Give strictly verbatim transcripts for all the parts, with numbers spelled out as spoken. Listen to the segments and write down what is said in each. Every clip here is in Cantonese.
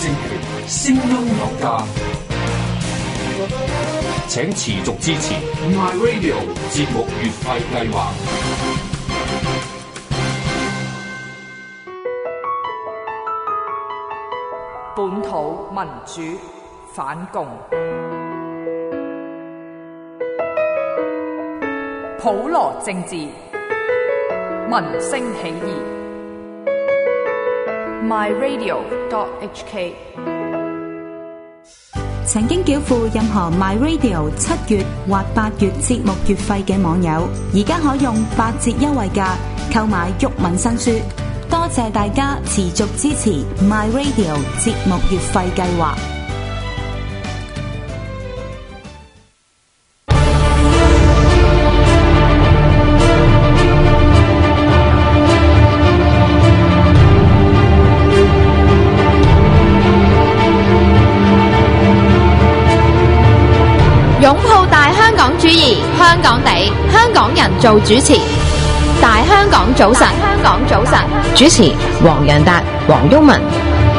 政權，聲音有價，請持續支持 My Radio 節目月費計劃。 本土民主反共，普羅政治，民聲起義。My Radio dot H K 曾經繳付任何 My Radio 七月或八月節目月費嘅網友，而家可用八折優惠價購買毓民新書。多謝大家持續支持 My Radio 節目月費計劃。 擁抱大香港主義，香港地，香港人做主持。大香港早晨，香港早晨，主持黃洋達、黃毓民。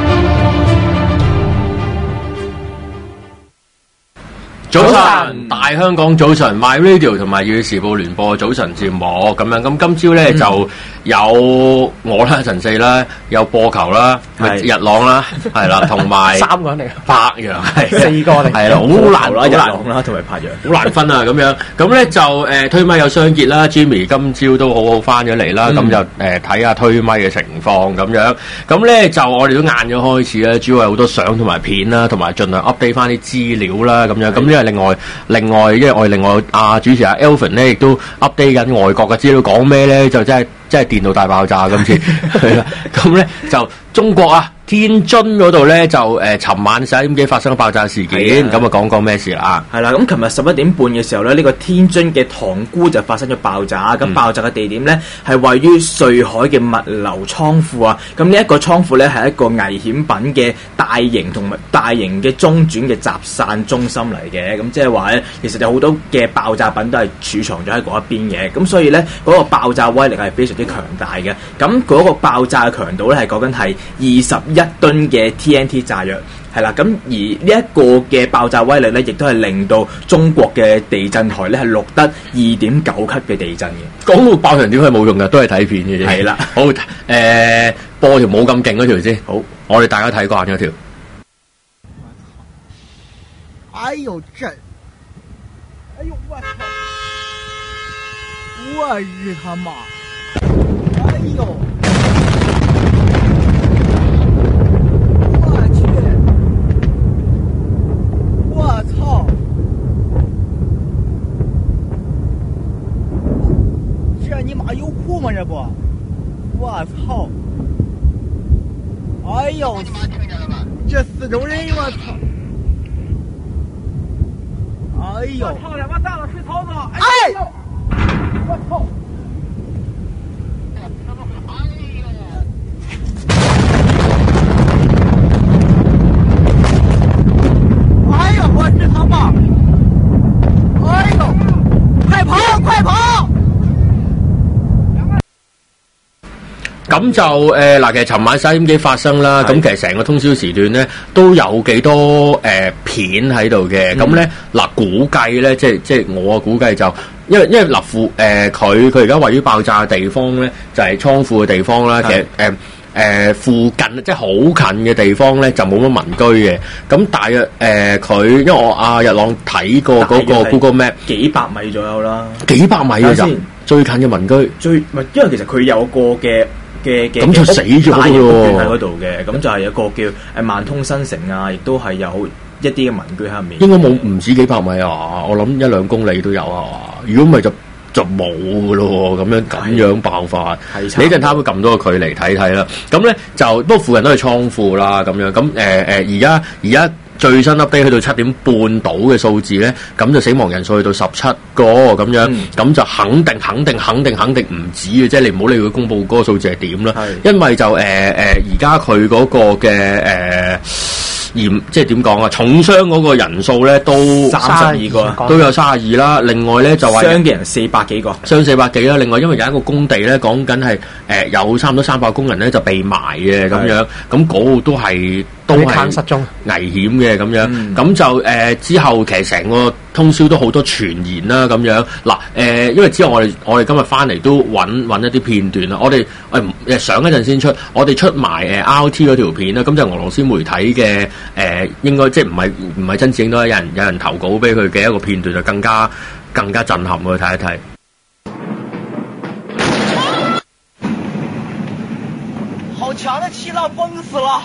早晨，大香港早晨 ，My Radio 同埋《粵語時報》聯播早晨節目咁樣。咁今朝咧、嗯、就有我啦，陳四啦，有播球啦，日朗啦，係啦，同埋三個人嚟， 柏楊係四個嚟， 係啦，好難啦， 日朗啦，同埋柏楊， 好難分啊咁樣。咁咧就誒、呃、推咪有雙傑啦 ，Jimmy 今朝都好好翻咗嚟啦。咁、嗯、就誒睇下推咪嘅情況咁樣。咁咧就我哋都晏咗開始啦，主要係好多相同埋片啦，同埋盡量 update 翻啲資料啦咁樣。咁因為另外另外，因為我哋另外啊主持阿 Elvin 咧，亦都 update 緊外國嘅資料，講咩咧？就真係真係電腦大爆炸今次係啦。咁咧就中國啊，天津嗰度咧就誒，尋、呃、晚十一點幾發生咗爆炸事件，咁啊講講咩事啦？係啦， 咁琴日十一點半嘅時候咧，呢、這個天津嘅塘沽就發生咗爆炸，咁、嗯、爆炸嘅地點咧係位於瑞海嘅物流倉庫啊，咁呢一個倉庫咧係一個危險品嘅大型同埋大型嘅中轉嘅集散中心嚟嘅，咁即係話咧，其實有好多嘅爆炸品都係儲藏咗喺嗰一邊嘅，咁所以咧嗰、那個爆炸威力係非常之強大嘅，咁嗰個爆炸嘅強度咧係講緊係二十一噸嘅 T N T 炸藥，係啦，咁而呢一個嘅爆炸威力咧，亦都係令到中國嘅地震台咧係錄得二點九級嘅地震嘅。 講到爆成點係冇用㗎，都係睇片嘅啫。係啦，好誒、呃，播條冇咁勁嗰條先。好，我哋大家睇慣嗰條。 哎呦震！哎呦我操！我日他媽！哎呦！我操！这你妈有哭吗？这不，我操！哎呦，这四周人，我操！哎呦！我操！他妈大了水槽子！哎呦！我操！哎呦！我日他媽！哎呦！快跑！快跑！ 咁就誒嗱、呃，其實尋晚十一點幾發生啦。咁其實成個通宵時段咧都有幾多誒、呃、片喺度嘅。咁咧嗱，估計咧即係即係我估計就因為因為立富誒佢佢而家位於爆炸嘅地方咧就係、是、倉庫嘅地方啦。其實誒。呃誒、呃、附近即係好近嘅地方咧，就冇乜民居嘅。咁大約誒佢、呃，因為我阿、啊、日朗睇過嗰個 Google Map， 幾百米左右啦， 幾百米嘅咋？最近嘅民居， 最唔係因為其實佢有個嘅嘅嘅， 咁就死咗嘅喎， 喺嗰度嘅。咁就係有個叫誒萬通新城啊，亦都係有一啲嘅民居喺入面。 應該冇唔止幾百米啊，我諗一兩公里都有啊。如果唔係就。就冇噶咯，咁樣咁樣爆發。你一陣睇會撳到個距離睇睇啦。咁咧就不過附近都係倉庫啦，咁樣咁誒誒而家而家最新 update 去到七點半到嘅數字咧，咁就死亡人數去到十七個咁樣，咁、嗯、就肯定肯定肯定肯定唔止嘅，即係你唔好理佢公佈嗰個數字係點啦。因為就誒誒而家佢嗰個嘅誒。呃嚴即係點講啊？重傷嗰個人數咧都三十二個， 都有三十二啦。另外咧就話傷嘅人四百幾個， 傷四百幾啦。另外因為有一個工地咧，講緊係誒有差唔多三百工人咧就被埋嘅咁樣，咁嗰度都係都係坦失蹤危險嘅咁樣。咁、 嗯、 就誒、呃、之後其實成個通宵都好多傳言啦咁樣。嗱誒、呃，因為之後我哋我哋今日翻嚟都揾揾一啲片段啦。我哋誒誒上一陣先出，我哋出埋誒 R T 嗰條片啦。咁就俄羅斯媒體嘅誒、呃，應該即係唔係唔係真正都有人有人投稿俾佢嘅一個片段，就更加更加震撼喎！睇一睇。 好強的氣浪，崩死了！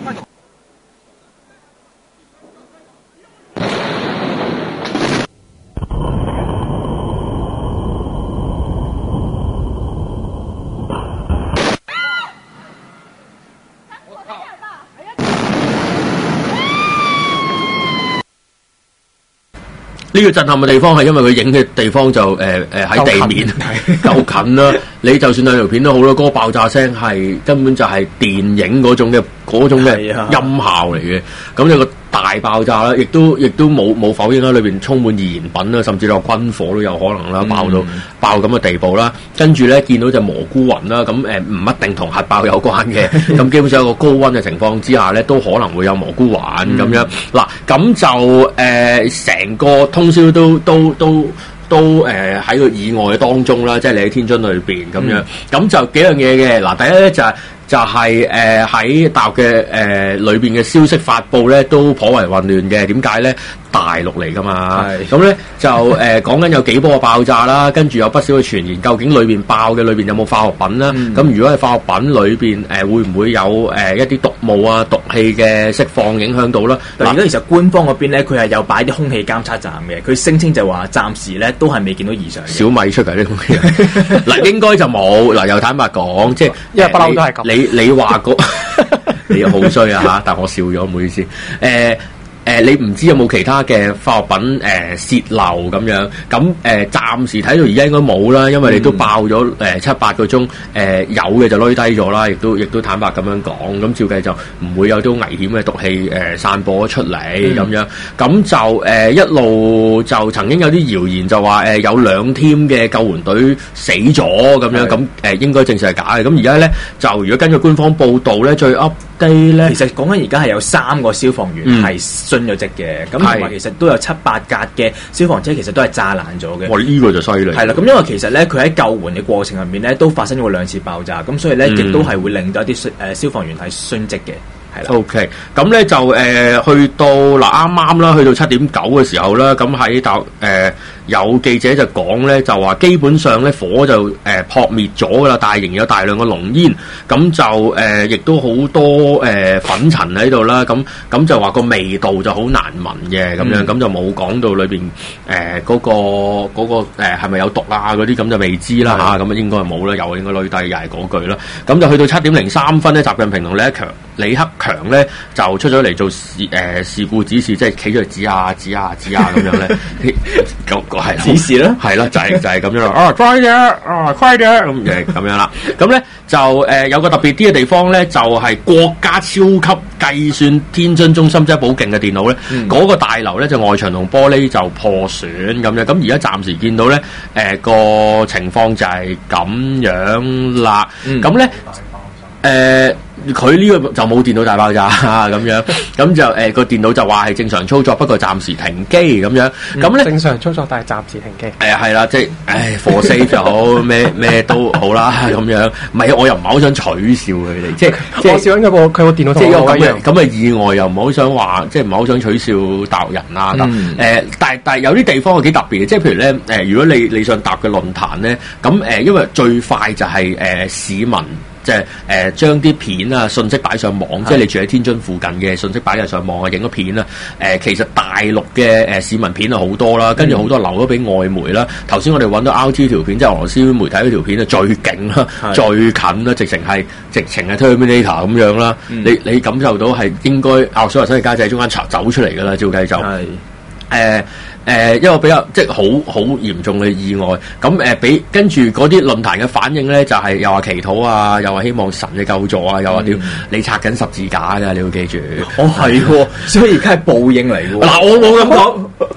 呢個震撼嘅地方係因為佢影嘅地方就誒誒喺地面夠近啦。你就算兩條片都好啦，嗰、嗰個爆炸聲係根本就係電影嗰種嘅嗰種嘅音效嚟嘅。咁有個大爆炸啦，亦都亦都冇冇否認啦，裏邊充滿易燃品啦，甚至有軍火都有可能啦，爆到、嗯、爆咁嘅地步啦。跟住咧見到隻蘑菇雲啦，咁誒唔一定同核爆有關嘅。咁基本上有個高溫嘅情況之下咧，都可能會有蘑菇雲咁、嗯、樣。嗱，咁就誒成、呃、個通宵都都都都誒喺個意外當中啦，即係你喺天津裏邊咁樣。咁、嗯、就幾樣嘢嘅。嗱，第一咧就係、是。就係誒喺大陸嘅誒裏邊嘅消息發布咧，都頗為混亂嘅。點解咧？大陸嚟噶嘛，咁咧就誒講緊有幾波嘅爆炸啦，跟住有不少嘅傳言，究竟裏邊爆嘅裏邊有冇化學品啦？咁、嗯、如果係化學品裏邊誒、呃、會唔會有誒、呃、一啲毒霧啊、毒氣嘅釋放影響到啦？嗱，而家其實官方嗰邊咧，佢係有擺啲空氣監測站嘅，佢聲稱就話暫時咧都係未見到異常。小米出嚟啲空氣，嗱應該就冇。嗱又坦白講，即係因為不嬲都係咁。 你你話個你好衰啊嚇！但我笑咗，唔好意思。誒、呃。誒、呃，你唔知有冇其他嘅化學品誒洩漏咁樣？咁誒、呃，暫時睇到而家應該冇啦，因為你都爆咗誒、呃、七八個鐘，誒、呃、有嘅就攞低咗啦，亦都亦都坦白咁樣講。咁照計就唔會有啲危險嘅毒氣誒、呃、散播出嚟咁、嗯、樣。咁就誒、呃、一路就曾經有啲謠言就話誒、呃、有兩 team 嘅救援隊死咗咁樣，咁誒、呃、應該證實係假嘅。咁而家咧就如果根據官方報道咧，最 update 咧，其實講緊而家係有三個消防員係、嗯。殉咗職嘅，咁同埋其實都有七八架嘅消防車，其實都係炸爛咗嘅。哇！呢、這個就犀利。係啦，咁因為其實咧，佢喺救援嘅過程入面咧，都發生過兩次爆炸，咁所以咧，亦、嗯、都係會令到一啲誒消防員係殉職嘅。係啦。O K，咁咧就誒、呃、去到嗱啱啱啦，去到七點九嘅時候啦，咁喺大誒有記者就講咧，就話基本上咧火就誒撲滅咗噶啦，但係仍然有大量嘅濃煙，咁就誒亦、呃、都好多誒、呃、粉塵喺度啦，咁咁就話個味道就好難聞嘅咁樣，咁、嗯、就冇講到裏邊誒嗰個嗰、那個誒係咪有毒啊嗰啲，咁就未知啦吓，咁啊應該係冇啦，又應該累低又係嗰句啦，咁就去到七點零三分咧，習近平同李克強李克強咧就出咗嚟做事誒、呃、事故指示，即係企咗嚟指下指下指下咁樣咧，咁個係指示啦，係啦，就係、是、就係、是、咁樣啦。啊，快啲啊，快啲咁就係咁樣啦。咁咧就誒、呃、有個特別啲嘅地方咧，就係、是、國家超級計算天津中心即係好勁嘅電腦咧，嗰、嗯那個大樓咧就外牆同玻璃就破損咁樣。咁而家暫時見到咧誒、呃、個情況就係咁樣啦。咁咧誒。佢呢個就冇電腦大爆炸咁樣，咁就誒個、呃、電腦就話係正常操作，不過暫時停機咁樣。咁咧、嗯、正常操作，但係暫時停機。誒係啦，即係誒 for safe 就好，咩咩都好啦咁樣。唔係，我又唔係好想取笑佢哋，即係即係我笑緊佢個佢個電腦同我一樣。咁嘅意外又唔係好想話，即係唔係好想取笑大陸人啦。咁、嗯呃、但係但係有啲地方係幾特別嘅，即係譬如咧誒、呃，如果你你想搭嘅論壇咧，咁誒、呃、因為最快就係、是、誒、呃、市民。即係誒將啲片啊信息擺上網，即係你住喺天津附近嘅信息擺咗上網啊，影咗片啊。誒、呃、其實大陸嘅誒市民片啊好多啦，跟住好多留咗俾外媒啦。頭先我哋揾到 R T 條片，即係俄羅斯媒體嗰條片啊，最勁啦，最近啦，直情係直情係 Terminator 咁樣啦。嗯、你你感受到係應該亞索華西家仔中間走走出嚟㗎啦，照計就係誒。誒、呃、一個比較即係好好嚴重嘅意外，咁誒俾跟住嗰啲論壇嘅反應咧，就係、是、又話祈禱啊，又話希望神嘅救助啊，又話屌、嗯、你拆緊十字架㗎，你要記住。哦係喎，所以而家係報應嚟喎。嗱我冇咁講。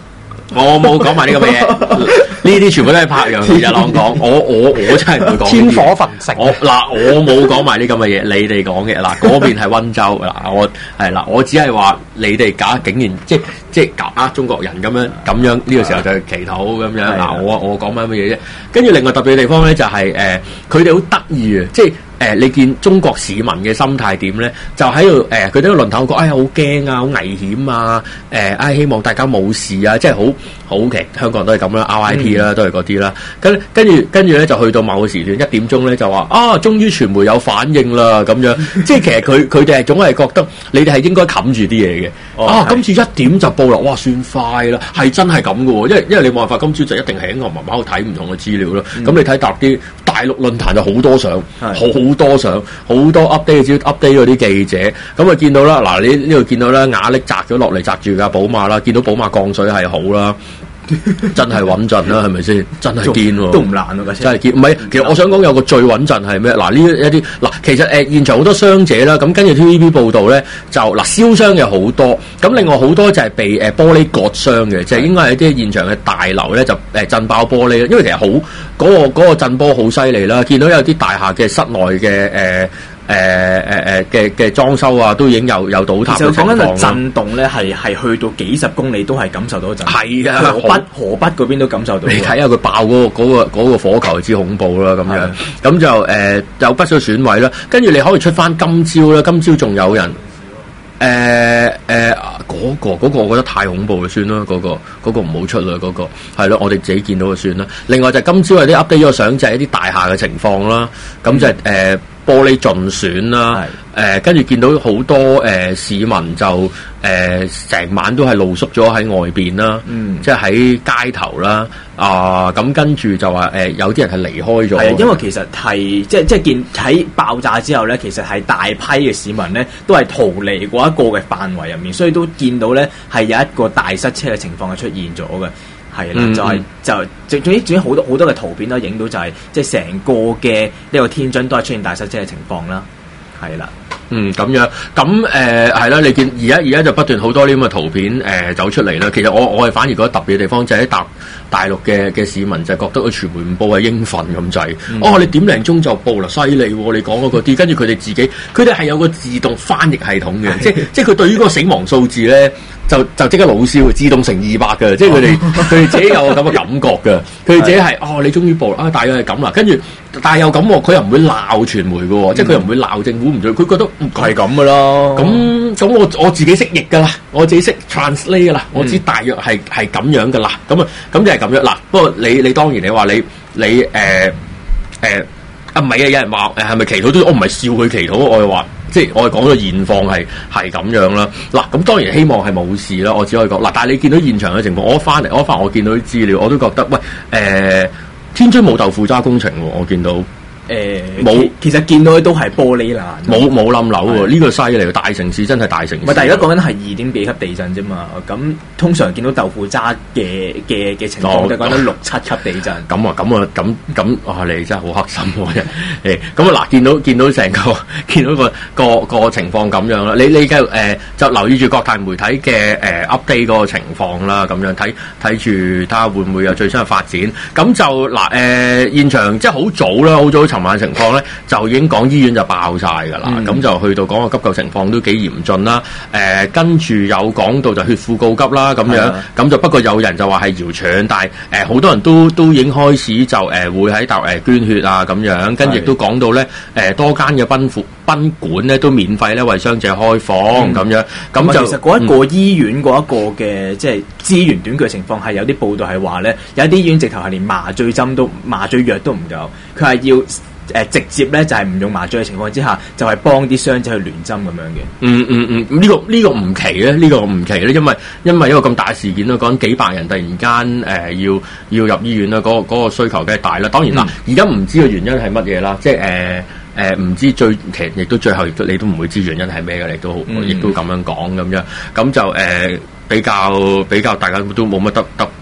我冇講埋呢咁嘅嘢，呢啲全部都係拍洋日朗講，我我我真係唔會講。 天火焚城。 我嗱我冇講埋呢咁嘅嘢，你哋講嘅嗱嗰邊係溫州嗱，我係嗱我只係話你哋假竟然即即係夾呃中國人咁樣咁樣呢個時候就祈禱咁樣嗱，我我講埋乜嘢啫？跟住另外特別嘅地方咧就係誒佢哋好得意啊，即係。誒、呃，你見中國市民嘅心態點咧？就喺度誒，佢哋個論壇講，哎呀，好驚啊，好危險啊！誒、呃，哎，希望大家冇事啊！即係好好嘅，香港人都係咁啦 ，R I P 啦，都係嗰啲啦。跟跟住跟住咧，就去到某個時段一點鐘咧，就話啊，終於傳媒有反應啦咁樣。即係其實佢佢哋係總係覺得你哋係應該冚住啲嘢嘅。哦、啊，今次一點就報啦，哇，算快啦，係真係咁嘅喎。因為因為你冇辦法，今朝就一定係喺我慢慢睇唔同嘅資料啦。咁、嗯、你睇搭啲大陸論壇就好多相，好。好多相，好多 update 嘅 update 嗰啲記者，咁啊見到啦，嗱你呢度見到啦，瓦礫砸咗落嚟，砸住架寶馬啦，見到寶馬降水係好啦，真係穩陣啦，係咪先？真係堅喎， 都唔難喎， 真係堅。唔係，其實我想講有個最穩陣係咩？嗱呢一啲嗱，其實誒、呃、現場好多傷者啦，咁跟住 T V B 報道咧，就嗱燒傷嘅好多，咁另外好多就係被誒、呃、玻璃割傷嘅，就係、是、應該係啲現場嘅大樓咧就誒、呃、震爆玻璃，因為其實好嗰、那個嗰、那個震波好犀利啦，見到有啲大廈嘅室內嘅誒。呃誒誒誒嘅嘅裝修啊，都已經有有倒塌嘅情況。其實講緊個震動咧，係係去到幾十公里都係感受到震動。係啊，河北河北嗰邊都感受到。你睇下佢爆嗰、嗰個嗰、嗰個嗰個火球之恐怖啦，咁樣咁就誒、呃、有不少損毀啦。跟住你可以出翻今朝啦，今朝仲有人誒誒嗰個嗰、嗰個我覺得太恐怖嘅算啦，嗰、嗰個嗰、嗰個唔好出啦，嗰、嗰個係咯，我哋自己見到就算啦。另外就係今朝有啲 update 咗個相，就係一啲大廈嘅情況啦。咁就係誒。嗯呃玻璃盡損啦，誒跟住見到好多誒、呃、市民就誒成、呃、晚都係露宿咗喺外邊啦，嗯、即係喺街頭啦，啊咁跟住就話誒、呃、有啲人係離開咗。係啊，因為其實係即係即係見喺爆炸之後咧，其實係大批嘅市民咧都係逃離嗰一個嘅範圍入面，所以都見到咧係有一個大塞車嘅情況係出現咗嘅。係啦、嗯，就係、是、就總之總之好多好多嘅圖片都影到就係即係成個嘅呢個天津都係出現大塞車嘅情況啦。係啦，嗯咁樣咁誒係啦，你見而家而家就不斷好多呢咁嘅圖片誒、呃、走出嚟啦。其實我我係反而覺得特別嘅地方就係喺大大陸嘅嘅市民就覺得個傳媒唔報係應份咁滯。嗯、哦，你點零鐘就報啦，犀利喎！你講嗰啲，跟住佢哋自己佢哋係有個自動翻譯系統嘅，即即係佢對於嗰個死亡數字咧。就就即刻老燒，自動成二百嘅，即係佢哋佢哋自己有咁嘅感覺嘅，佢哋自己係哦，你終於報啊，大約係咁啦，跟住但係又咁喎，佢又唔會鬧傳媒嘅喎，嗯、即係佢又唔會鬧政府唔對，佢覺得係咁嘅咯。咁咁我我自己識譯㗎啦，我自己識 translate 㗎啦，我知大約係係咁樣㗎啦。咁啊咁就係咁樣嗱。不過你你當然你話你你誒誒、呃呃、啊唔係啊，有人話誒係咪祈禱都我唔係笑佢祈禱，我係話。即係我係講咗現況係係咁樣啦，嗱咁當然希望係冇事啦，我只可以講嗱，但係你見到現場嘅情況，我翻嚟我翻我見到啲資料，我都覺得喂誒、呃，天津冇豆腐渣工程喎，我見到。誒冇、呃，其實見到都係玻璃爛，冇冇冧樓喎，呢個犀利，大城市真係大城市。唔係，但係而家講緊係二點幾級地震啫嘛，咁通常見到豆腐渣嘅嘅嘅情況就講緊六七級地震。咁啊，咁啊，咁咁啊，你真係好黑心喎！誒，咁啊嗱，見到見到成個見到個個個情況咁樣啦，你你繼續誒就留意住各大媒體嘅誒 update 嗰個情況啦，咁樣睇睇住睇下會唔會有最新嘅發展。咁就嗱誒現場即係好早啦，好早。尋晚情況咧就已經講醫院就爆晒㗎啦，咁、嗯、就去到講個急救情況都幾嚴峻啦。誒、呃，跟住有講到就血庫告急啦，咁樣咁就不過有人就話係謠傳，但係誒好多人都都已經開始就誒、呃、會喺度誒捐血啊咁樣，跟住亦都講到咧誒、呃、多間嘅賓館賓館咧都免費咧為傷者開房咁、嗯、樣，咁就其實嗰一個醫院嗰一個嘅即係資源短缺情況係有啲報道係話咧，有啲醫院直頭係連麻醉針都麻醉藥都唔夠，佢係要。誒、呃、直接咧就係、是、唔用麻醉嘅情況之下，就係、是、幫啲傷者去聯針咁樣嘅。嗯嗯嗯，呢、這個呢、這個唔奇咧，呢、這個唔奇咧，因為因為一個咁大事件啦，講幾百人突然間誒、呃、要要入醫院啦，嗰、那個那個需求梗係大啦。當然啦，而家唔知個原因係乜嘢啦，即係誒誒唔知最其實亦都最後亦都你都唔會知原因係咩嘅，你都亦、嗯、都咁樣講咁樣，咁就誒。呃比較比較大家都冇乜得得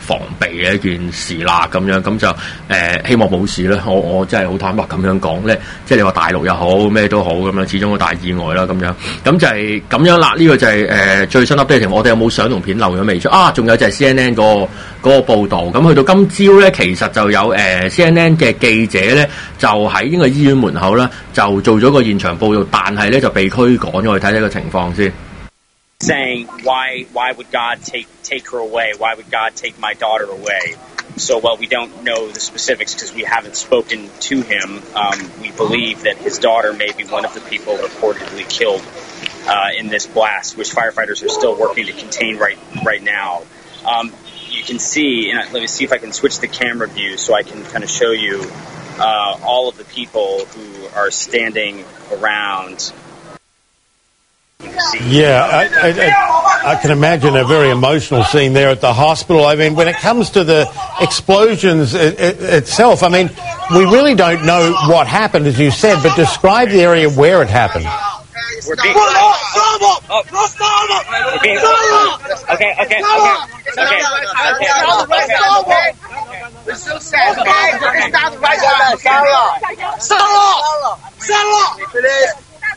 防備嘅一件事啦，咁樣咁就誒、呃、希望冇事啦。我我真係好坦白咁樣講咧，即係你話大陸又好咩都好咁樣，始終個大意外啦咁樣，咁就係咁樣啦。呢、這個就係、是、誒、呃、最新 update。我哋有冇相同片漏咗未出啊？仲有就係 C N N 嗰、那個嗰、那個報導。咁去到今朝咧，其實就有誒、呃、C N N 嘅記者咧，就喺呢個醫院門口啦，就做咗個現場報導，但係咧就被驅趕咗。我哋睇睇個情況先。 Saying why why would God take take her away? Why would God take my daughter away? So while we don't know the specifics because we haven't spoken to him, um, we believe that his daughter may be one of the people reportedly killed uh, in this blast, which firefighters are still working to contain right right now. Um, you can see, and let me see if I can switch the camera view so I can kind of show you uh, all of the people who are standing around. Yeah, I, I, I, I can imagine a very emotional scene there at the hospital. I mean, when it comes to the explosions it, it, itself, I mean, we really don't know what happened, as you said, but describe the area where it happened. We're being, oh, oh, we're being, okay, okay, okay, okay, okay, okay. We're so sad, okay? It's not the right time. Settle off! Settle off! It is.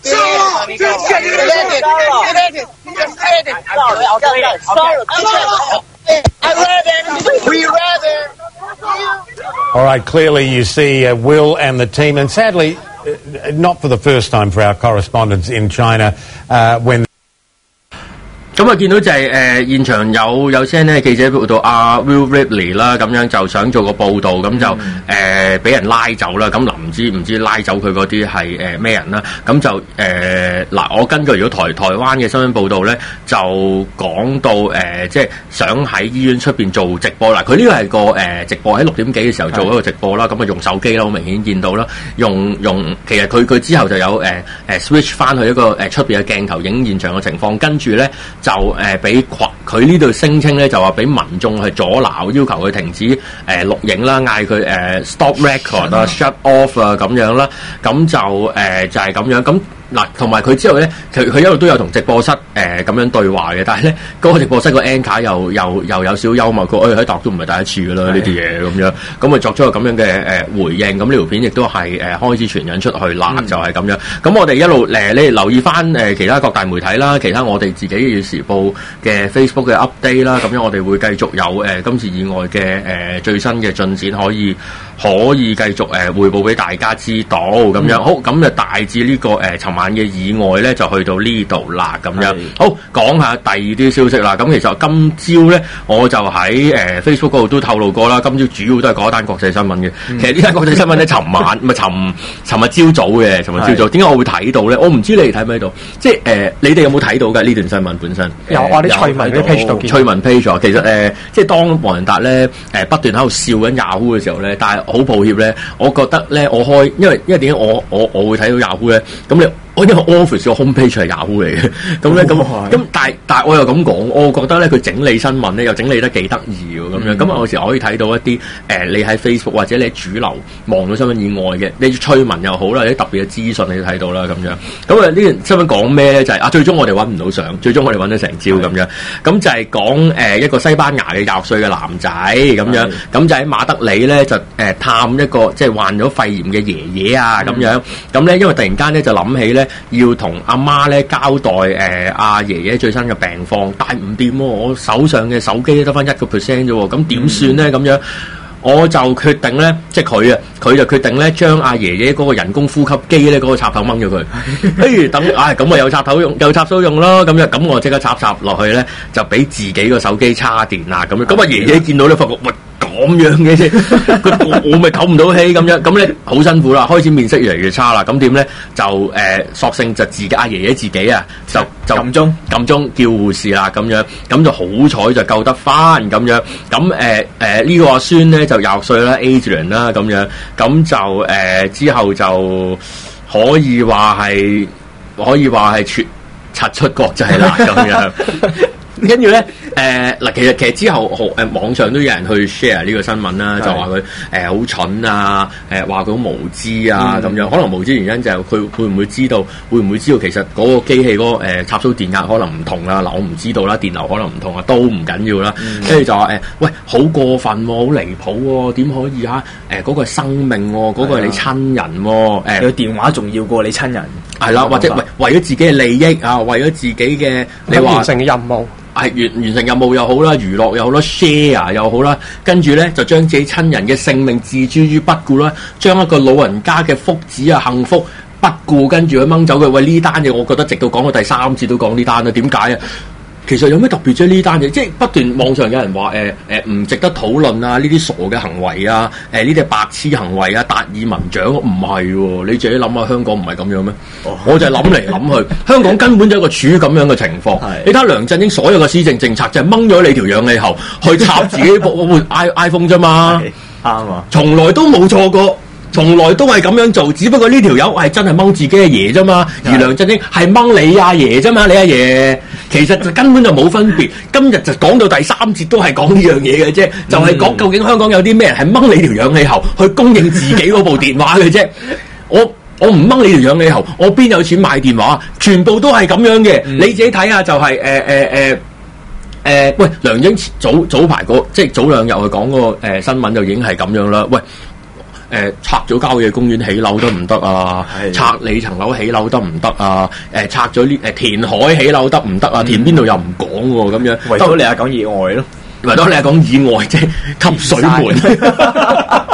All right, clearly you see uh, Will and the team, and sadly, uh, not for the first time for our correspondents in China, uh, when 咁啊，見到就係、是、誒、呃、現場有有聲咧記者報道阿 Will Ripley 啦，咁樣就想做個報導，咁就誒俾、呃、人拉走啦。咁嗱唔知唔知拉走佢嗰啲係誒咩人啦？咁就誒嗱、呃，我根據如果台台灣嘅新聞報導咧，就講到誒、呃、即係想喺醫院出邊做直播啦。佢呢個係個誒、呃、直播喺六點幾嘅時候做一個直播啦。咁啊用手機啦，好明顯見到啦。用用其實佢佢之後就有誒誒、呃、switch 翻去一個誒出邊嘅鏡頭影現場嘅情況，跟住咧。就誒俾佢呢度聲稱咧，就話俾民眾係阻撓，要求佢停止誒、呃、錄影啦，嗌佢誒 stop record 啊 shut off 啊咁樣啦，咁就誒、呃、就係、是、咁樣咁。嗱，同埋佢之後咧，佢佢一路都有同直播室誒咁、呃、樣對話嘅，但係咧嗰個直播室個 anchor 又又又有少幽默，佢誒喺大陸都唔係第一次噶啦呢啲嘢咁樣，咁啊作咗個咁樣嘅誒、呃、回應，咁呢條片亦都係誒、呃、開始傳引出去啦，嗯、就係咁樣。咁我哋一路誒、呃、你留意翻誒、呃、其他各大媒體啦，其他我哋自己嘅時報嘅 Facebook 嘅 update 啦，咁樣我哋會繼續有誒、呃、今次以外嘅誒、呃、最新嘅進展可以可以繼續誒、呃、匯報俾大家知道咁樣。嗯、好，咁就大致呢、這個誒尋、呃晚嘅意外咧就去到呢度啦，咁樣好講下第二啲消息啦。咁其實今朝咧我就喺誒、呃、Facebook 嗰度都透露過啦。今朝主要都係嗰單國際新聞嘅。嗯、其實呢單國際新聞咧，尋晚唔係尋尋日朝早嘅，尋日朝早。點解我會睇到咧？我唔知你哋睇唔睇到。即係誒、呃，你哋有冇睇到嘅呢段新聞本身？ 有我啲趣聞嘅 page 度見。 趣聞 page 其實誒、呃，即係當黃仁達咧誒不斷喺度笑緊 Yahoo 嘅時候咧，但係好抱歉咧，我覺得咧我開，因為因為點解我我我會睇到 Yahoo 咧？咁你我因為 Office 個 homepage 係 Yahoo 嚟嘅，咁咧咁咁，但係但係我又咁講，我覺得咧佢整理新聞咧又整理得幾得意喎，咁樣咁啊有時可以睇到一啲誒、呃、你喺 Facebook 或者你喺主流望到新聞以外嘅，你趣聞又好啦，有啲特別嘅資訊你都睇到啦，咁樣咁啊呢段新聞講咩咧？就係、是、啊最終我哋揾唔到相，最終我哋揾咗成招咁樣，咁就係講誒一個西班牙嘅廿歲嘅男仔咁樣，咁就喺馬德里咧就誒、呃、探一個即係患咗肺炎嘅爺爺啊咁樣，咁咧因為突然間咧就諗起咧。要同阿媽咧交代誒阿爺爺最新嘅病況，但係唔掂喎，我手上嘅手機得翻一個 percent 啫喎，咁點算咧咁樣？我就決定咧，即係佢啊，佢就決定咧，將阿爺爺嗰個人工呼吸機咧嗰個插頭掹咗佢。不如等，唉、哎，咁啊有插頭用，有插頭用咯，咁樣，咁我即刻插插落去咧，就俾自己個手機叉電啦，咁樣。咁啊爺爺見到咧，發覺喂咁樣嘅啫，佢我咪唞唔到氣咁樣，咁咧好辛苦啦，開始面色越嚟越差啦。咁點咧就誒、呃，索性就自己阿爺爺自己啊，就就撳鐘撳鐘叫護士啦，咁樣，咁就好彩就救得翻咁樣。咁誒誒呢個阿孫咧就廿歲啦 ，Adrian 啦咁樣，咁就誒、呃、之後就可以話係可以話係出刷出國際啦咁樣。 跟住咧，誒、呃、嗱，其實其實之後誒、呃、網上都有人去 share 呢個新聞啦，就話佢誒好蠢啊，誒話佢好無知啊咁、嗯、樣。可能無知原因就係佢會唔會知道，會唔會知道其實嗰個機器嗰、那個、呃、插蘇電壓可能唔同啦。嗱，我唔知道啦，電流可能唔同啊，都唔緊要啦。跟住、嗯、就話誒、呃，喂，好過分喎、哦，好離譜喎、哦，點可以啊？誒、呃、嗰、那個係生命喎、哦，嗰、那個係你親人喎、哦，誒、呃， 個電話重要過你親人。係啦，或者為為咗自己嘅利益啊，為咗自己嘅你話完成嘅任務， 係完完成任務又好啦，娛樂又好啦 ，share 又好啦，跟住咧就將自己親人嘅性命置諸於不顧啦，將一個老人家嘅福祉啊、幸福不顧，跟住去掹走佢。喂，呢單嘢我覺得直到講到第三次都講呢單啦，點解啊？其實有咩特別啫？呢單嘢即係不斷網上有人話誒誒唔值得討論啊！呢啲傻嘅行為啊，誒呢啲白痴行為啊，達爾文獎唔係喎，你自己諗下香港唔係咁樣咩？哦、我就係諗嚟諗去，香港根本就係一個處於咁樣嘅情況。你睇下梁振英所有嘅施政政策就係掹咗你條氧氣喉去插自己部 iPhone 啫嘛， 啱啊， 從來都冇錯過。從來都係咁樣做，只不過呢條友係真係掹自己嘅爺啫嘛，而梁振英係掹你阿爺啫嘛，你阿爺其實就根本就冇分別。今日就講到第三節都係講呢樣嘢嘅啫，就係、是、講究竟香港有啲咩人係掹你條氧氣喉去供應自己嗰部電話嘅啫。我我唔掹你條氧氣喉，我邊有錢買電話？全部都係咁樣嘅，嗯、你自己睇下就係誒誒誒誒，喂，梁英早早排個即係早兩日去講嗰個誒新聞就已經係咁樣啦，喂。誒、呃、拆咗郊野公園起樓得唔得啊？拆你層樓起樓得唔得啊？誒、呃、拆咗呢誒填海起樓得唔得啊？填邊度又唔講喎，咁樣唯獨你係講意外咯， 唯獨你係講意外即係吸水門。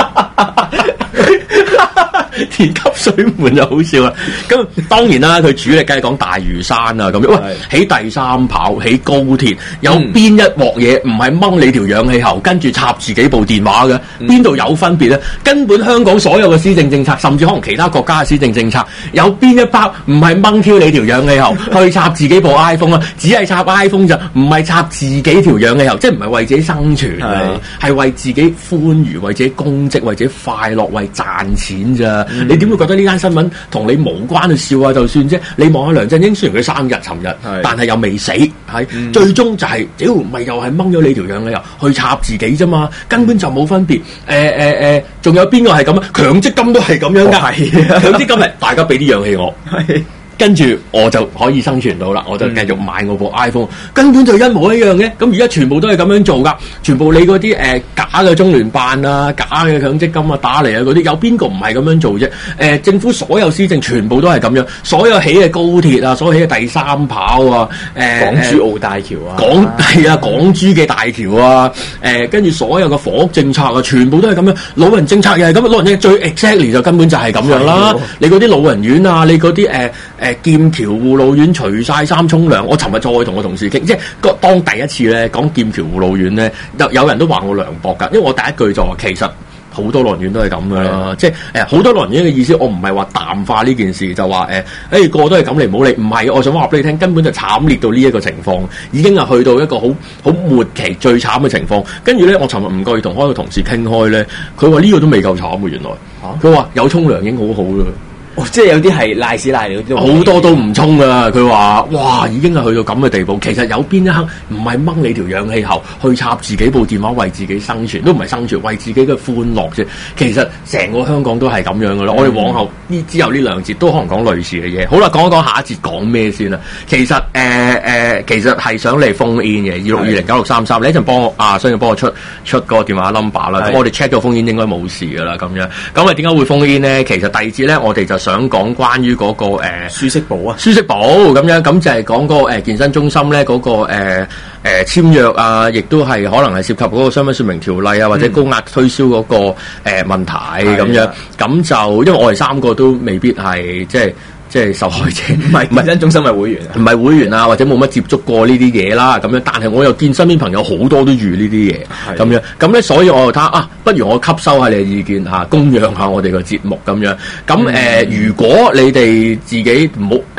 填吸水門就好笑啦，咁當然啦，佢主力梗係講大嶼山啊咁樣。喂，起第三跑，起高鐵，有邊一鑊嘢唔係掹你條氧氣喉，跟住插自己部電話嘅？邊度、嗯、有分別咧？根本香港所有嘅施政政策，甚至可能其他國家嘅施政政策，有邊一包唔係掹 Q 你條氧氣喉去插自己部 iPhone 啊？只係插 iPhone 就唔係插自己條氧氣喉，即係唔係為自己生存啊？係為自己歡愉，為自己公職，為自己快樂，為賺錢咋？嗯、你點會覺得呢單新聞同你無關去笑啊？就算啫，你望下梁振英，雖然佢生日尋日，是但係又未死，係、嗯、最終就係屌唔係又係掹咗你條氧氣喉去插自己啫嘛，根本就冇分別。誒誒誒，仲有邊個係咁啊？強積金都係咁樣㗎，係強積金係大家俾啲氧氣我。跟住我就可以生存到啦，我就繼續買我部 iPhone，、嗯、根本就一模一樣嘅。咁而家全部都係咁樣做噶，全部你嗰啲誒假嘅中聯辦啊、假嘅強積金啊打嚟啊嗰啲，有邊個唔係咁樣做啫？誒、呃，政府所有施政全部都係咁樣，所有起嘅高鐵啊，所有起嘅第三跑啊，誒、呃， 港珠澳大橋啊， 港係啊，港珠嘅大橋啊，誒、呃，跟住所有嘅房屋政策啊，全部都係咁樣。老人政策又係咁，老人政策最 exactly 就根本就係咁樣啦。你嗰啲老人院啊，你嗰啲誒誒。呃呃劍橋護老院除晒衫沖涼，我尋日再同我同事傾，即係個當第一次咧講劍橋護老院咧，有有人都話我涼薄㗎，因為我第一句就話其實好多老人院都係咁㗎啦，即係誒好多老人院嘅意思，我唔係話淡化呢件事，就話誒誒個個都係咁，你唔好理，唔係，我想話俾你聽，根本就慘烈到呢一個情況，已經係去到一個好好末期最慘嘅情況。跟住咧，我尋日唔覺意同開個同事傾開咧，佢話呢個都未夠慘喎，原來佢話、啊、有沖涼已經好好啦。 哦、即係有啲係賴屎賴尿， 好多都唔沖噶。佢話：哇，已經係去到咁嘅地步。其實有邊一刻唔係掹你條氧氣喉去插自己部電話，為自己生存，都唔係生存，為自己嘅歡樂啫。其實成個香港都係咁樣噶啦。嗯、我哋往後呢之後呢兩節都可能講類似嘅嘢。好啦，講一講下一節講咩先啦。其實誒誒、呃呃，其實係想嚟phone in嘅二六二零九六三三。你一陣幫我啊，需要幫我出出個電話 number 啦。咁我哋 check 咗phone in應該冇事噶啦。咁樣咁啊，點解會phone in呢？其實第二節咧，我哋就想講關於嗰、那個誒、呃、 舒適寶啊， 舒適寶咁樣，咁就係講嗰個誒、呃、健身中心咧嗰、那個誒誒簽約啊，亦都係可能係涉及嗰個商品說明條例啊，或者高壓推銷嗰、那個誒、呃、問題咁、嗯、樣，咁就因為我哋三個都未必係即係。即係受害者，唔係健身中心嘅會員， 唔係會員啊，或者冇乜接觸過呢啲嘢啦，咁樣。但係我又見身邊朋友好多都遇呢啲嘢，咁樣。咁咧，所以我又睇下啊，不如我吸收下你嘅意見嚇，供養下我哋個節目咁樣。咁誒、嗯呃，如果你哋自己唔好誒。誒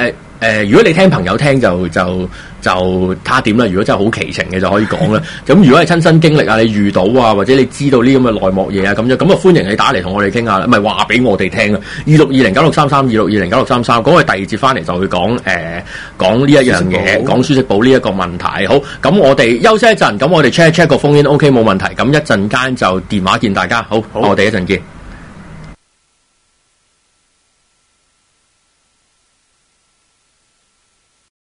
呃，如果你聽朋友聽就就就睇下點啦。如果真係好奇情嘅就可以講啦。咁如果係親身經歷啊，你遇到啊，或者你知道呢咁嘅內幕嘢啊，咁樣咁啊，歡迎你打嚟同我哋傾下啦，唔係話俾我哋聽啊。二六二零九六三三二六二零九六三三，講佢第二節翻嚟就會講誒、呃、講呢一樣嘢，講舒適寶呢一個問題。好，咁我哋休息一陣，咁我哋 check check 個風音 OK 冇問題，咁一陣間就電話見大家。好，好我哋一陣見。